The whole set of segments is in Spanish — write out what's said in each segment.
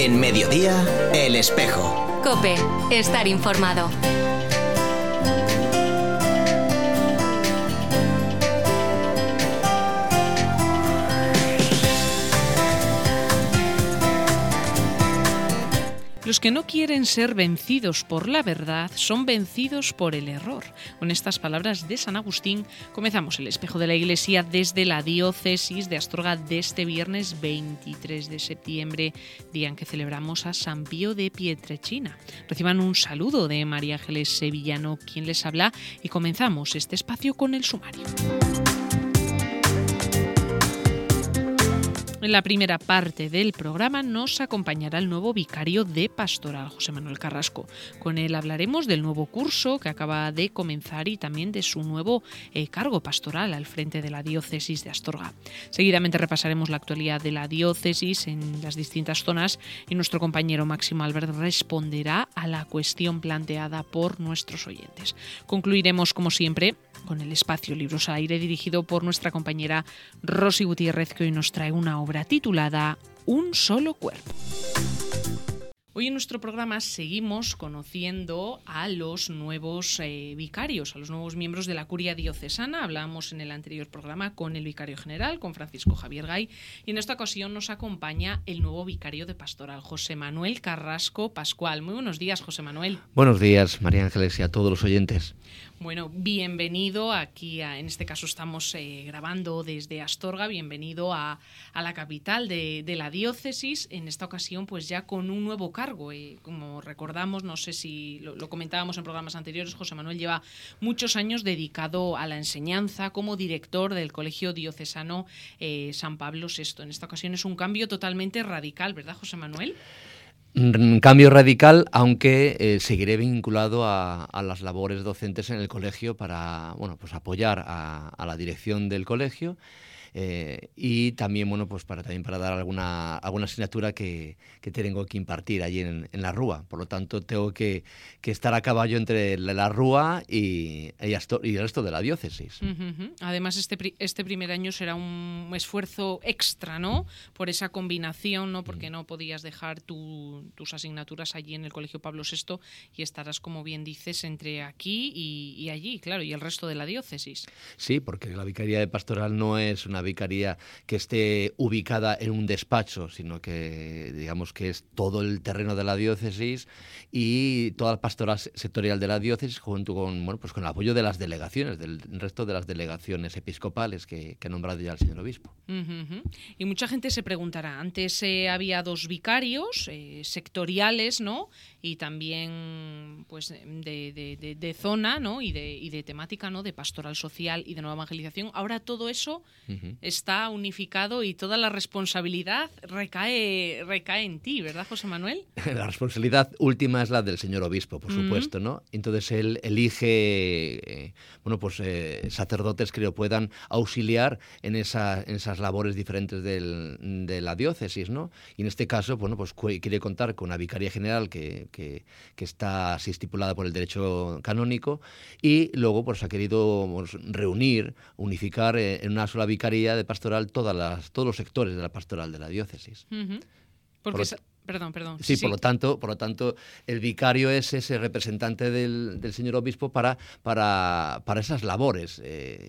En Mediodía, El Espejo. COPE. Estar informado. Los que no quieren ser vencidos por la verdad son vencidos por el error. Con estas palabras de San Agustín comenzamos el Espejo de la Iglesia desde la diócesis de Astorga de este viernes 23 de septiembre, día en que celebramos a San Pío de Pietrelcina. Reciban un saludo de María Ángeles Sevillano, quien les habla, y comenzamos este espacio con el sumario. En la primera parte del programa nos acompañará el nuevo vicario de Pastoral, José Manuel Carrasco. Con él hablaremos del nuevo curso que acaba de comenzar y también de su nuevo cargo pastoral al frente de la diócesis de Astorga. Seguidamente repasaremos la actualidad de la diócesis en las distintas zonas y nuestro compañero Máximo Albert responderá a la cuestión planteada por nuestros oyentes. Concluiremos, como siempre, con el espacio Libros al Aire dirigido por nuestra compañera Rosy Gutiérrez, que hoy nos trae una obra titulada Un solo cuerpo. Hoy en nuestro programa seguimos conociendo a los nuevos vicarios, a los nuevos miembros de la Curia Diocesana. Hablábamos en el anterior programa con el vicario general, con Francisco Javier Gay, y en esta ocasión nos acompaña el nuevo vicario de Pastoral, José Manuel Carrasco Pascual. Muy buenos días, José Manuel. Buenos días, María Ángeles, y a todos los oyentes. Bueno, bienvenido aquí, en este caso estamos grabando desde Astorga, bienvenido a la capital de la diócesis, en esta ocasión pues ya con un nuevo cargo. Como recordamos, no sé si lo comentábamos en programas anteriores, José Manuel lleva muchos años dedicado a la enseñanza como director del Colegio Diocesano San Pablo VI. En esta ocasión es un cambio totalmente radical, ¿verdad, José Manuel? Un cambio radical, aunque seguiré vinculado a las labores docentes en el colegio para apoyar a la dirección del colegio y también para dar alguna asignatura que tengo que impartir allí en la Rúa. Por lo tanto, tengo que estar a caballo entre la Rúa y el resto de la diócesis. Uh-huh. Además, este primer año será un esfuerzo extra, ¿no? Por esa combinación, ¿no? Porque no podías dejar tus asignaturas allí en el Colegio Pablo VI y estarás, como bien dices, entre aquí y allí, claro, y el resto de la diócesis. Sí, porque la Vicaría de Pastoral no es una vicaría que esté ubicada en un despacho, sino que digamos que es todo el terreno de la diócesis y toda la pastoral sectorial de la diócesis junto con con el apoyo de las delegaciones, del resto de las delegaciones episcopales que ha nombrado ya el señor obispo. Uh-huh. Y mucha gente se preguntará, antes había dos vicarios sectoriales, ¿no? Y también pues de zona, ¿no? y de temática, ¿no? De pastoral social y de nueva evangelización. Ahora todo eso está unificado y toda la responsabilidad recae en ti, ¿verdad, José Manuel? La responsabilidad última es la del señor obispo, por supuesto, ¿no? Entonces él elige sacerdotes que lo puedan auxiliar en esas labores diferentes de la diócesis, ¿no? Y en este caso, quiere contar con una vicaría general que está así estipulada por el derecho canónico y luego ha querido reunir, unificar en una sola vicaría de pastoral todos los sectores de la pastoral de la diócesis. Uh-huh. Perdón. Sí, por lo tanto, el vicario es ese representante del señor obispo para esas labores.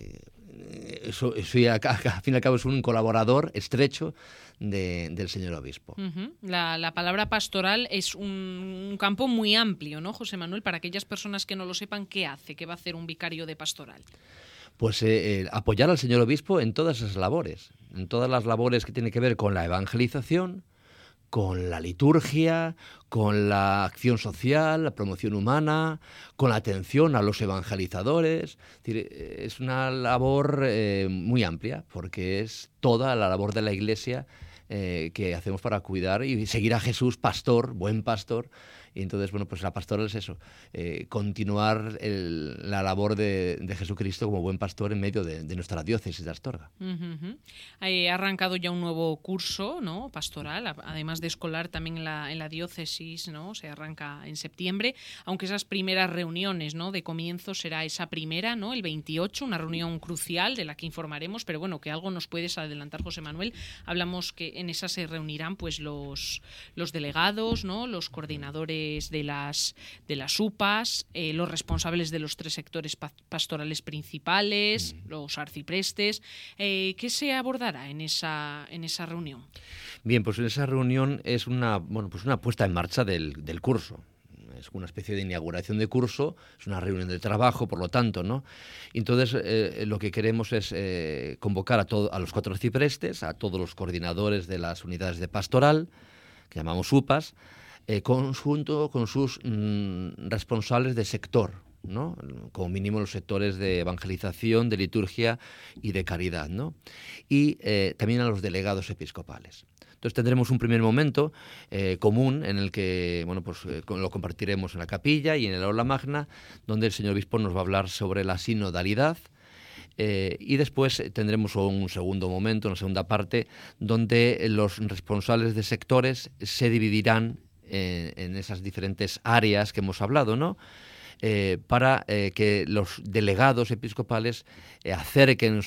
Eso al fin y al cabo es un colaborador estrecho del señor obispo. Uh-huh. La palabra pastoral es un campo muy amplio, ¿no, José Manuel? Para aquellas personas que no lo sepan, ¿qué va a hacer un vicario de pastoral? Pues apoyar al señor obispo en todas esas labores, en todas las labores que tienen que ver con la evangelización, con la liturgia, con la acción social, la promoción humana, con la atención a los evangelizadores. Es decir, es una labor muy amplia, porque es toda la labor de la Iglesia que hacemos para cuidar y seguir a Jesús, pastor, buen pastor, Y entonces, bueno, pues la pastoral es eso, continuar la labor de Jesucristo como buen pastor en medio de nuestra diócesis de Astorga. Ha arrancado ya un nuevo curso, ¿no?, pastoral, además de escolar también en la diócesis, ¿no? Se arranca en septiembre, aunque esas primeras reuniones, ¿no?, de comienzo será esa primera, ¿no?, el 28, una reunión crucial de la que informaremos, pero bueno, que algo nos puedes adelantar, José Manuel. Hablamos que en esa se reunirán pues los delegados, ¿no?, los coordinadores de las UPAs, los responsables de los 3 sectores pastorales principales, los arciprestes. ¿Qué se abordará en esa reunión? Bien, pues en esa reunión es una puesta en marcha del curso. Es una especie de inauguración de curso, es una reunión de trabajo, por lo tanto, ¿no? Entonces, lo que queremos es convocar a los 4 arciprestes, a todos los coordinadores de las unidades de pastoral, que llamamos UPAs, conjunto con sus responsables de sector, ¿no? Como mínimo los sectores de evangelización, de liturgia y de caridad, ¿no? Y también a los delegados episcopales. Entonces tendremos un primer momento común en el que lo compartiremos en la capilla y en el aula magna, donde el señor obispo nos va a hablar sobre la sinodalidad. Y después tendremos un segundo momento, una segunda parte, donde los responsables de sectores se dividirán en esas diferentes áreas que hemos hablado, ¿no? Para que los delegados episcopales acerquen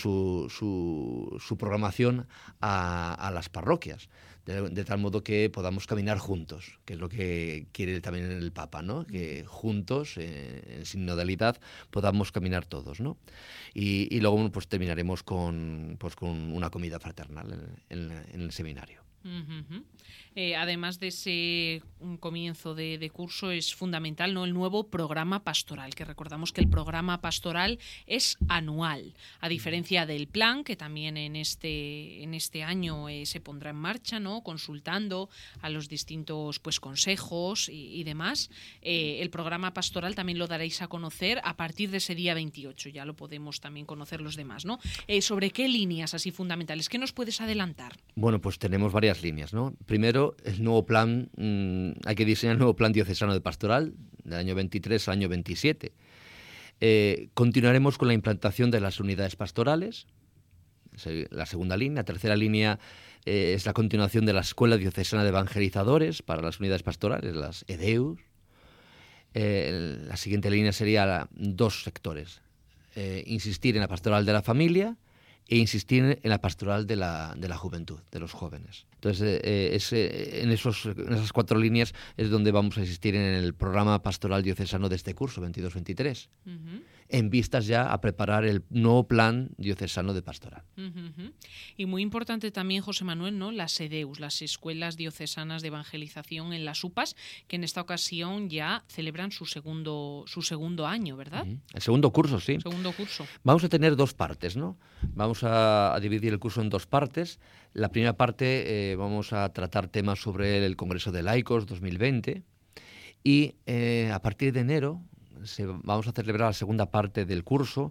su programación a las parroquias, de tal modo que podamos caminar juntos, que es lo que quiere también el Papa, ¿no? Que juntos, en sinodalidad, podamos caminar todos, ¿no? Y luego pues terminaremos con una comida fraternal en el seminario. Además de ese comienzo de curso, es fundamental, ¿no?, el nuevo programa pastoral, que recordamos que el programa pastoral es anual, a diferencia del plan, que también en este año se pondrá en marcha, ¿no?, consultando a los distintos pues consejos y demás. El programa pastoral también lo daréis a conocer a partir de ese día 28, ya lo podemos también conocer los demás, ¿no? ¿Sobre qué líneas así fundamentales? ¿Qué nos puedes adelantar? Bueno, pues tenemos varias líneas, ¿no? Primero, el nuevo plan, hay que diseñar el nuevo plan diocesano de pastoral del año 23 al año 27. Continuaremos con la implantación de las unidades pastorales, la segunda línea. La tercera línea es la continuación de la Escuela Diocesana de Evangelizadores para las unidades pastorales, las EDEUS. La siguiente línea sería 2 sectores. Insistir en la pastoral de la familia e insistir en la pastoral de la juventud, de los jóvenes. Entonces, en esas 4 líneas es donde vamos a insistir en el programa pastoral diocesano de este curso, 22-23, en vistas ya a preparar el nuevo plan diocesano de pastoral. Y muy importante también, José Manuel, ¿no?, las EDEUS, las Escuelas Diocesanas de Evangelización en las UPAs, que en esta ocasión ya celebran su segundo año, ¿verdad? El segundo curso, sí. Segundo curso. Vamos a tener 2 partes, ¿no? Vamos a dividir el curso en 2 partes. La primera parte vamos a tratar temas sobre el Congreso de Laicos 2020 y a partir de enero vamos a celebrar la segunda parte del curso,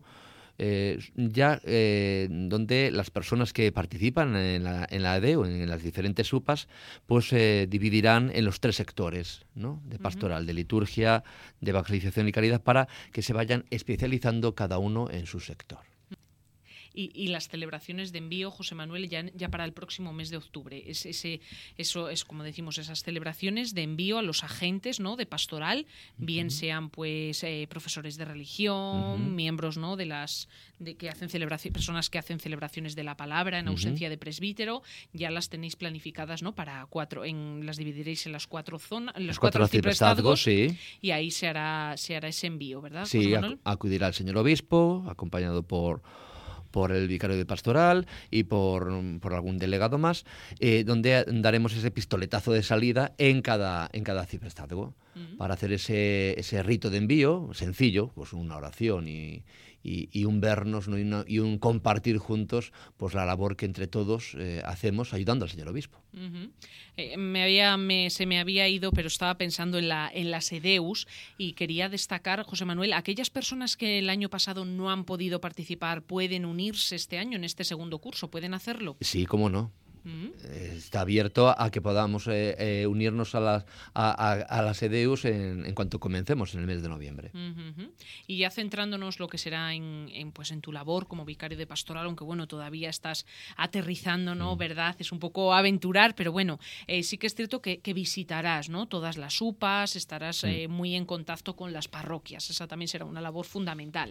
donde las personas que participan en la EDEU, en las diferentes UPAs, pues dividirán en los 3 sectores, ¿no?, de pastoral, de liturgia, de evangelización y caridad, para que se vayan especializando cada uno en su sector. Y las celebraciones de envío, José Manuel, ya para el próximo mes de octubre. Eso es, como decimos, esas celebraciones de envío a los agentes, ¿no?, de pastoral, bien sean pues profesores de religión, miembros, ¿no?, que hacen personas que hacen celebraciones de la palabra en ausencia de presbítero. Ya las tenéis planificadas, ¿no?, para 4, las dividiréis en las 4 zonas, en los 4 arciprestazgos, sí. Y ahí se hará ese envío, ¿verdad, sí, José Manuel? Acudirá el señor obispo, acompañado por el vicario de pastoral y por algún delegado más, donde daremos ese pistoletazo de salida en cada arciprestazgo, para hacer ese rito de envío sencillo, pues una oración y un vernos, ¿no?, y un compartir juntos pues la labor que entre todos hacemos ayudando al señor obispo. Se me había ido, pero estaba pensando en las EDEUS y quería destacar, José Manuel, aquellas personas que el año pasado no han podido participar, ¿pueden unirse este año en este segundo curso? ¿Pueden hacerlo? Sí, cómo no. Está abierto a que podamos unirnos a las EDEUs en cuanto comencemos en el mes de noviembre. Y ya centrándonos lo que será en tu labor como vicario de pastoral, aunque bueno, todavía estás aterrizando, ¿no? ¿Verdad? Es un poco aventurar, pero bueno, sí que es cierto que visitarás, ¿no? Todas las UPAs, estarás muy en contacto con las parroquias. Esa también será una labor fundamental.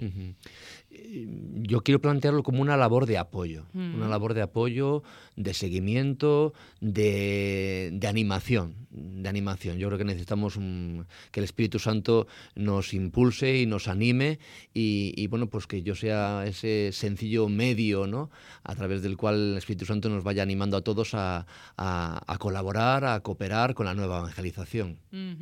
Yo quiero plantearlo como una labor de apoyo, una labor de apoyo, de seguimiento, de animación. Yo creo que necesitamos que el Espíritu Santo nos impulse y nos anime y bueno, pues que yo sea ese sencillo medio, ¿no? A través del cual el Espíritu Santo nos vaya animando a todos a colaborar, a cooperar con la nueva evangelización.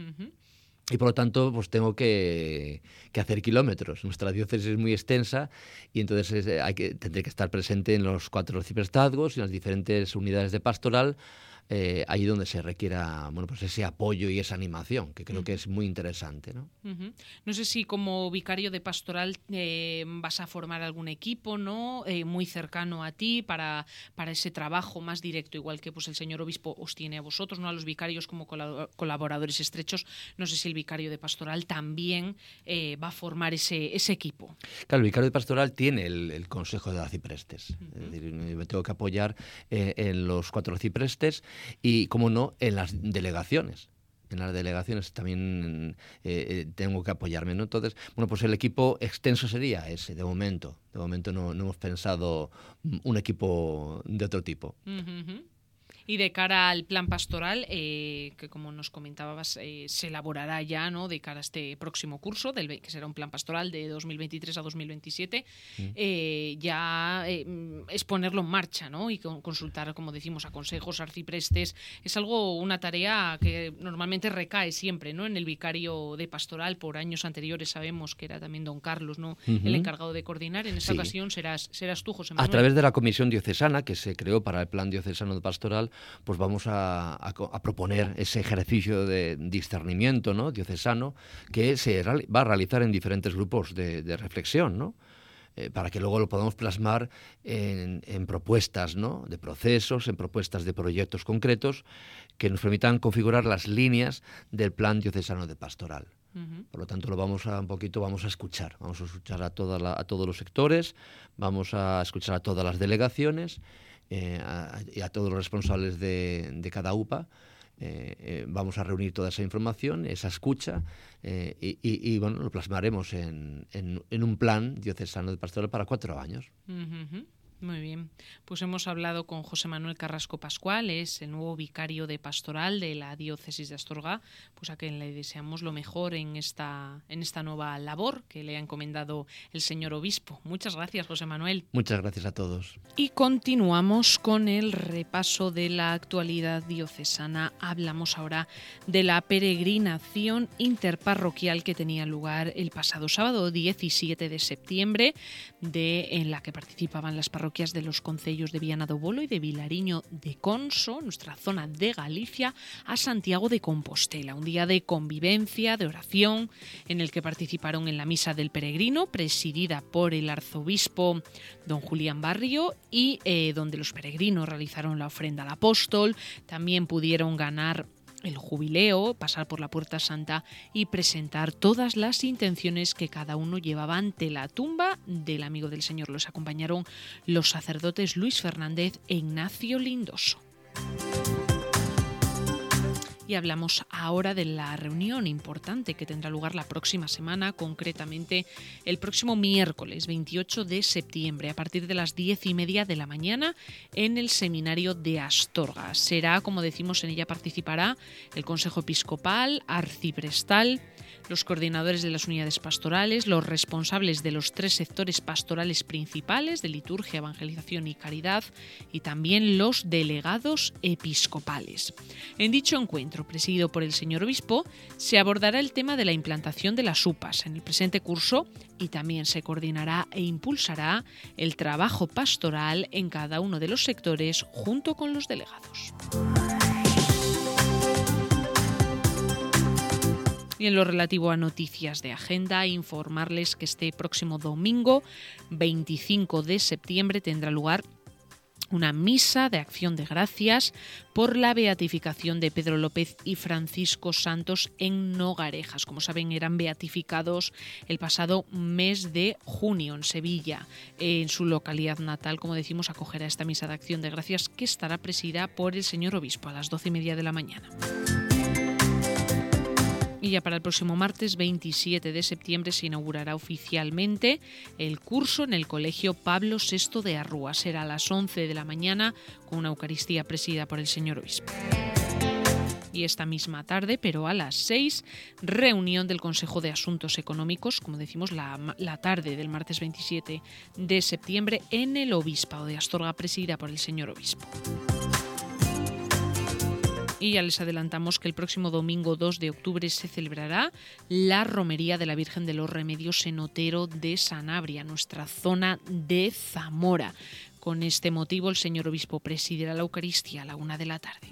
Y por lo tanto, pues tengo que hacer kilómetros. Nuestra diócesis es muy extensa y entonces tendré que estar presente en los 4 arciprestazgos y en las diferentes unidades de pastoral, ahí donde se requiera, bueno, pues ese apoyo y esa animación, que creo que es muy interesante, ¿no? No sé si como vicario de pastoral vas a formar algún equipo, ¿no? Muy cercano a ti para ese trabajo más directo, igual que pues el señor obispo os tiene a vosotros, ¿no? A los vicarios como colaboradores estrechos. No sé si el vicario de pastoral también va a formar ese equipo. Claro, el vicario de pastoral tiene el consejo de arciprestes. Es decir, me tengo que apoyar en los 4 arciprestes y, como no, en las delegaciones. En las delegaciones también tengo que apoyarme, ¿no? Entonces, bueno, pues el equipo extenso sería ese, de momento. De momento no hemos pensado un equipo de otro tipo. Y de cara al plan pastoral, que como nos comentabas, se elaborará ya, ¿no? De cara a este próximo curso, que será un plan pastoral de 2023 a 2027, ya es ponerlo en marcha, ¿no? Y consultar, como decimos, a consejos, arciprestes. Es una tarea que normalmente recae siempre, ¿no? En el vicario de pastoral. Por años anteriores sabemos que era también don Carlos, ¿no? El encargado de coordinar. En esta ocasión serás tú, José Manuel. A través de la comisión diocesana que se creó para el plan diocesano de pastoral, pues vamos a proponer ese ejercicio de discernimiento, ¿no? Diocesano, que se va a realizar en diferentes grupos de reflexión, ¿no? Para que luego lo podamos plasmar en propuestas, ¿no? De procesos, en propuestas de proyectos concretos que nos permitan configurar las líneas del plan diocesano de pastoral. Por lo tanto, vamos a escuchar a todos los sectores, vamos a escuchar a todas las delegaciones y a todos los responsables de cada UPA. Vamos a reunir toda esa información, esa escucha, y bueno, lo plasmaremos en un plan diocesano de pastoral para 4 años. Muy bien, pues hemos hablado con José Manuel Carrasco Pascual, es el nuevo vicario de pastoral de la diócesis de Astorga, pues a quien le deseamos lo mejor en esta nueva labor que le ha encomendado el señor obispo. Muchas gracias, José Manuel. Muchas gracias a todos. Y continuamos con el repaso de la actualidad diocesana. Hablamos ahora de la peregrinación interparroquial que tenía lugar el pasado sábado 17 de septiembre, en la que participaban las parroquias de los concellos de Viana do Bolo y de Vilariño de Conso, nuestra zona de Galicia, a Santiago de Compostela. Un día de convivencia, de oración, en el que participaron en la Misa del Peregrino, presidida por el arzobispo don Julián Barrio, y donde los peregrinos realizaron la ofrenda al apóstol. También pudieron ganar el jubileo, pasar por la Puerta Santa y presentar todas las intenciones que cada uno llevaba ante la tumba del amigo del Señor. Los acompañaron los sacerdotes Luis Fernández e Ignacio Lindoso. Y hablamos ahora de la reunión importante que tendrá lugar la próxima semana, concretamente el próximo miércoles 28 de septiembre, a partir de las 10:30 de la mañana, en el seminario de Astorga. Será, como decimos, en ella participará el Consejo Episcopal, Arciprestal, los coordinadores de las unidades pastorales, los responsables de los 3 sectores pastorales principales de liturgia, evangelización y caridad, y también los delegados episcopales. En dicho encuentro, presidido por el señor obispo, se abordará el tema de la implantación de las UPAs en el presente curso y también se coordinará e impulsará el trabajo pastoral en cada uno de los sectores junto con los delegados. Y en lo relativo a noticias de agenda, informarles que este próximo domingo, 25 de septiembre, tendrá lugar una misa de acción de gracias por la beatificación de Pedro López y Francisco Santos en Nogarejas. Como saben, eran beatificados el pasado mes de junio en Sevilla. En su localidad natal, como decimos, acogerá esta misa de acción de gracias que estará presidida por el señor obispo a las 12:30 de la mañana. Y ya para el próximo martes 27 de septiembre se inaugurará oficialmente el curso en el Colegio Pablo VI de Arrúa. Será a las 11 de la mañana con una Eucaristía presidida por el señor obispo. Y esta misma tarde, pero a las 6, reunión del Consejo de Asuntos Económicos, como decimos, la tarde del martes 27 de septiembre en el Obispado de Astorga, presidida por el señor obispo. Y ya les adelantamos que el próximo domingo 2 de octubre se celebrará la Romería de la Virgen de los Remedios en Otero de Sanabria, nuestra zona de Zamora. Con este motivo, el señor obispo presidirá la Eucaristía a la 1 de la tarde.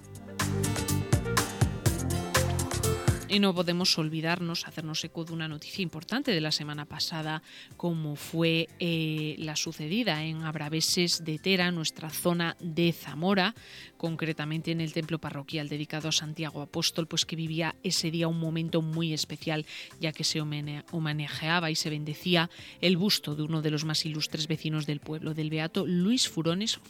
Y no podemos olvidarnos, hacernos eco de una noticia importante de la semana pasada, como fue la sucedida en Abraveses de Tera, nuestra zona de Zamora, concretamente en el templo parroquial dedicado a Santiago Apóstol, pues que vivía ese día un momento muy especial, ya que se homenajeaba y se bendecía el busto de uno de los más ilustres vecinos del pueblo, del beato Luis Furones.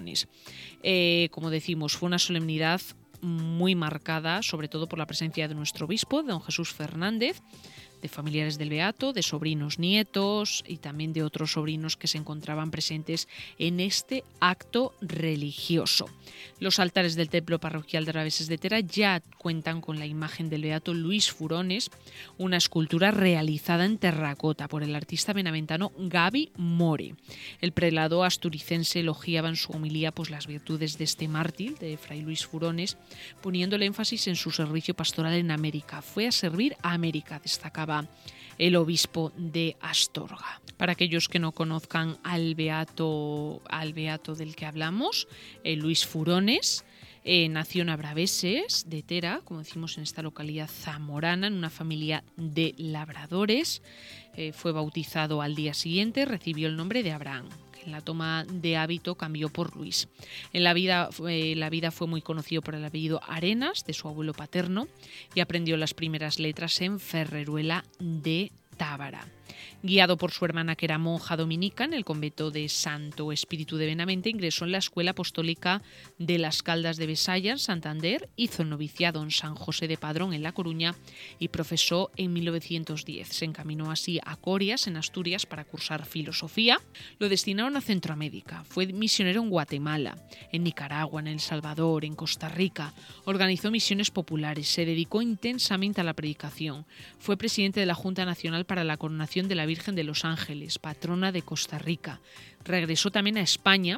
Como decimos, fue una solemnidad muy marcada, sobre todo por la presencia de nuestro obispo, don Jesús Fernández, de familiares del beato, de sobrinos nietos y también de otros sobrinos que se encontraban presentes en este acto religioso. Los altares del templo parroquial de Abraveses de Tera ya cuentan con la imagen del beato Luis Furones, una escultura realizada en terracota por el artista benaventano Gaby More. El prelado asturicense elogiaba en su homilía pues, las virtudes de este mártir, de Fray Luis Furones, poniéndole énfasis en su servicio pastoral en América. Fue a servir a América, destacaba el obispo de Astorga. Para aquellos que no conozcan al beato del que hablamos, Luis Furones, nació en Abraveses de Tera, como decimos en esta localidad zamorana, en una familia de labradores. Fue bautizado al día siguiente, recibió el nombre de Abraham. En la toma de hábito cambió por Luis. En la vida fue muy conocido por el apellido Arenas, de su abuelo paterno, y aprendió las primeras letras en Ferreruela de Tábara. Guiado por su hermana, que era monja dominica en el convento de Santo Espíritu de Benavente, ingresó en la Escuela Apostólica de las Caldas de Besaya, en Santander, hizo el noviciado en San José de Padrón, en La Coruña, y profesó en 1910. Se encaminó así a Corias, en Asturias, para cursar filosofía. Lo destinaron a Centroamérica. Fue misionero en Guatemala, en Nicaragua, en El Salvador, en Costa Rica. Organizó misiones populares. Se dedicó intensamente a la predicación. Fue presidente de la Junta Nacional para la Coronación de la Virgen de los Ángeles, patrona de Costa Rica. Regresó también a España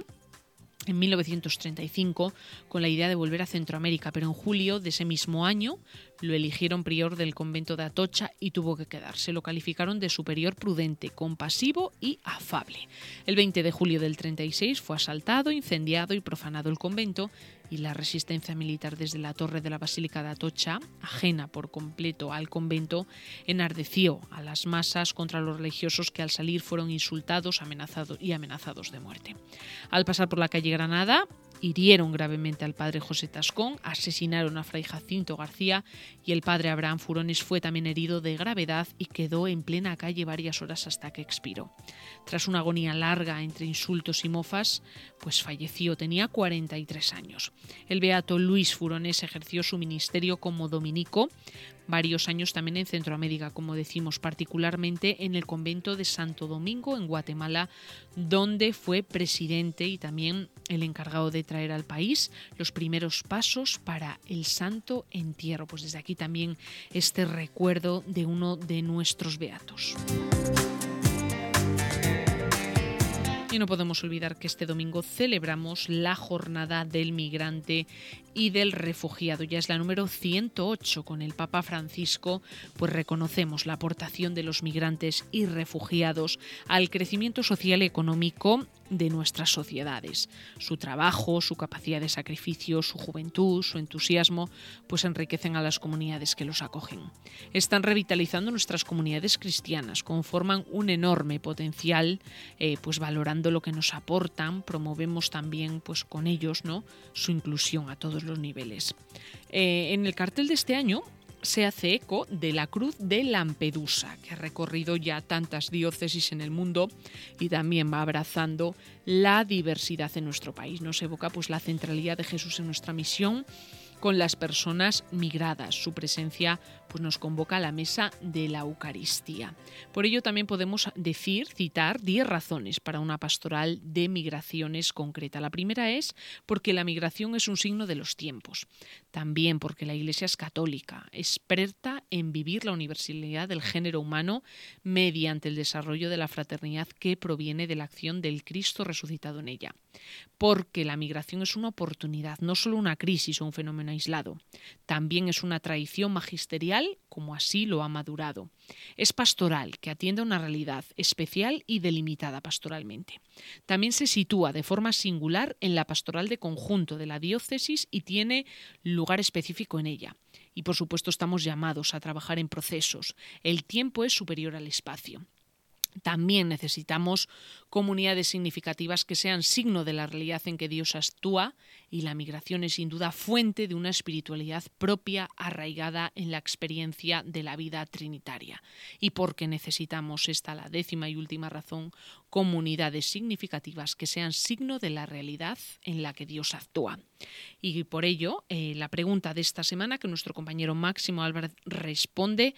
en 1935 con la idea de volver a Centroamérica, pero en julio de ese mismo año lo eligieron prior del convento de Atocha y tuvo que quedarse. Lo calificaron de superior prudente, compasivo y afable. El 20 de julio del 36 fue asaltado, incendiado y profanado el convento, y la resistencia militar desde la torre de la Basílica de Atocha, ajena por completo al convento, enardeció a las masas contra los religiosos que al salir fueron insultados, amenazados de muerte. Al pasar por la calle Granada, hirieron gravemente al padre José Tascón, asesinaron a fray Jacinto García y el padre Abraham Furones fue también herido de gravedad y quedó en plena calle varias horas hasta que expiró. Tras una agonía larga entre insultos y mofas, pues falleció, tenía 43 años. El beato Luis Furones ejerció su ministerio como dominico varios años también en Centroamérica, como decimos, particularmente en el convento de Santo Domingo en Guatemala, donde fue presidente y también el encargado de traer al país los primeros pasos para el santo entierro. Pues desde aquí también este recuerdo de uno de nuestros beatos. Y no podemos olvidar que este domingo celebramos la Jornada del Migrante y del Refugiado. Ya es la número 108. Con el Papa Francisco, pues reconocemos la aportación de los migrantes y refugiados al crecimiento social y económico de nuestras sociedades. Su trabajo, su capacidad de sacrificio, su juventud, su entusiasmo, pues enriquecen a las comunidades que los acogen. Están revitalizando nuestras comunidades cristianas, conforman un enorme potencial, pues valorando lo que nos aportan, promovemos también pues con ellos, ¿no?, su inclusión a todos los niveles. En el cartel de este año se hace eco de la Cruz de Lampedusa, que ha recorrido ya tantas diócesis en el mundo y también va abrazando la diversidad en nuestro país. Nos evoca pues la centralidad de Jesús en nuestra misión con las personas migradas. Su presencia pues nos convoca a la mesa de la Eucaristía. Por ello también podemos citar 10 razones para una pastoral de migraciones concreta. La primera es porque la migración es un signo de los tiempos. También porque la Iglesia es católica, experta en vivir la universalidad del género humano mediante el desarrollo de la fraternidad que proviene de la acción del Cristo resucitado en ella. Porque la migración es una oportunidad, no solo una crisis o un fenómeno aislado. También es una tradición magisterial, como así lo ha madurado. Es pastoral, que atiende a una realidad especial y delimitada pastoralmente. También se sitúa de forma singular en la pastoral de conjunto de la diócesis y tiene lugar específico en ella. Y por supuesto estamos llamados a trabajar en procesos. El tiempo es superior al espacio. También necesitamos comunidades significativas que sean signo de la realidad en que Dios actúa, y la migración es sin duda fuente de una espiritualidad propia arraigada en la experiencia de la vida trinitaria. Y porque necesitamos, esta la 10ª y última razón, comunidades significativas que sean signo de la realidad en la que Dios actúa. Y por ello, la pregunta de esta semana que nuestro compañero Máximo Álvarez responde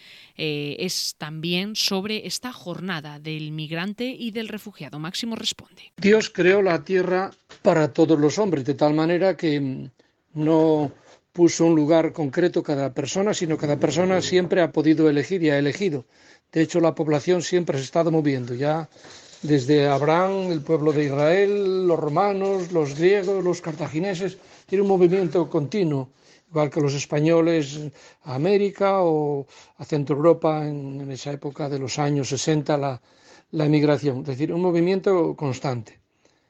es también sobre esta jornada del migrante y del refugiado. Máximo responde. Dios creó la tierra para todos los hombres, de tal manera que no puso un lugar concreto cada persona, sino cada persona siempre ha podido elegir y ha elegido. De hecho, la población siempre se ha estado moviendo, ya desde Abraham, el pueblo de Israel, los romanos, los griegos, los cartagineses, tiene un movimiento continuo, igual que los españoles a América o a Centro Europa en esa época de los años 60, la emigración, es decir, un movimiento constante.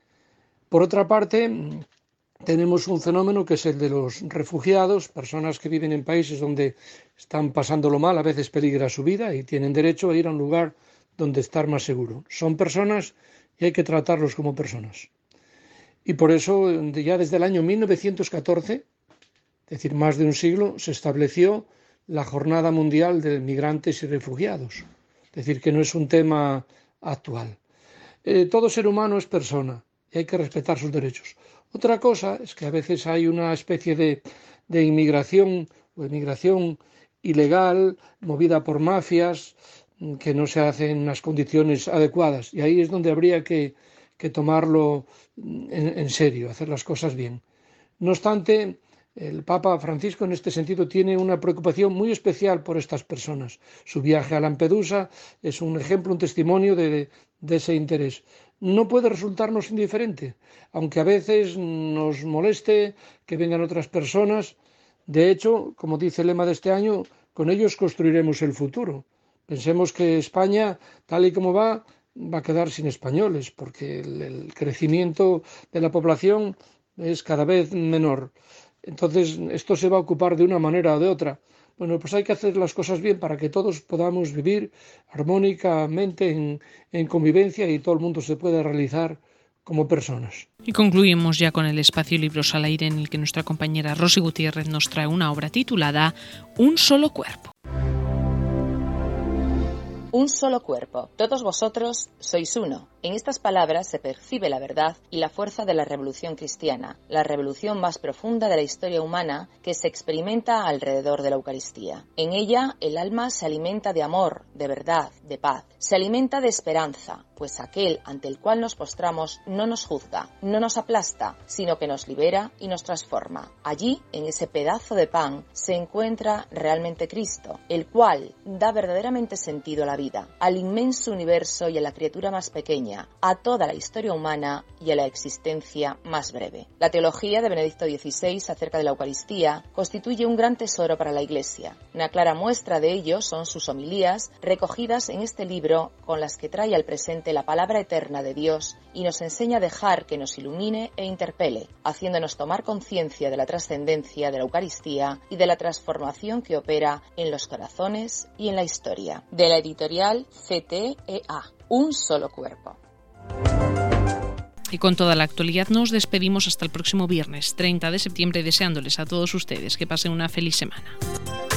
Por otra parte, tenemos un fenómeno que es el de los refugiados, personas que viven en países donde están pasándolo mal, a veces peligra su vida y tienen derecho a ir a un lugar donde estar más seguro. Son personas y hay que tratarlos como personas. Y por eso, ya desde el año 1914, es decir, más de un siglo, se estableció la Jornada Mundial de Migrantes y Refugiados. Es decir, que no es un tema actual. Todo ser humano es persona y hay que respetar sus derechos. Otra cosa es que a veces hay una especie de inmigración o emigración ilegal, movida por mafias, que no se hace en unas condiciones adecuadas. Y ahí es donde habría que tomarlo en serio, hacer las cosas bien. No obstante, el Papa Francisco en este sentido tiene una preocupación muy especial por estas personas. Su viaje a Lampedusa es un ejemplo, un testimonio de ese interés. No puede resultarnos indiferente, aunque a veces nos moleste que vengan otras personas. De hecho, como dice el lema de este año, con ellos construiremos el futuro. Pensemos que España, tal y como va a quedar sin españoles, porque el crecimiento de la población es cada vez menor. Entonces, esto se va a ocupar de una manera o de otra. Bueno, pues hay que hacer las cosas bien para que todos podamos vivir armónicamente en convivencia y todo el mundo se pueda realizar como personas. Y concluimos ya con el espacio Libros al Aire, en el que nuestra compañera Rosy Gutiérrez nos trae una obra titulada Un solo cuerpo. Un solo cuerpo. Todos vosotros sois uno. En estas palabras se percibe la verdad y la fuerza de la revolución cristiana, la revolución más profunda de la historia humana que se experimenta alrededor de la Eucaristía. En ella, el alma se alimenta de amor, de verdad, de paz. Se alimenta de esperanza, pues aquel ante el cual nos postramos no nos juzga, no nos aplasta, sino que nos libera y nos transforma. Allí, en ese pedazo de pan, se encuentra realmente Cristo, el cual da verdaderamente sentido a la vida, al inmenso universo y a la criatura más pequeña, ataña a toda la historia humana y a la existencia más breve. La teología de Benedicto XVI acerca de la Eucaristía constituye un gran tesoro para la Iglesia. Una clara muestra de ello son sus homilías recogidas en este libro, con las que trae al presente la palabra eterna de Dios y nos enseña a dejar que nos ilumine e interpele, haciéndonos tomar conciencia de la trascendencia de la Eucaristía y de la transformación que opera en los corazones y en la historia. De la editorial CTEA, Un solo cuerpo. Y con toda la actualidad nos despedimos hasta el próximo viernes 30 de septiembre, deseándoles a todos ustedes que pasen una feliz semana.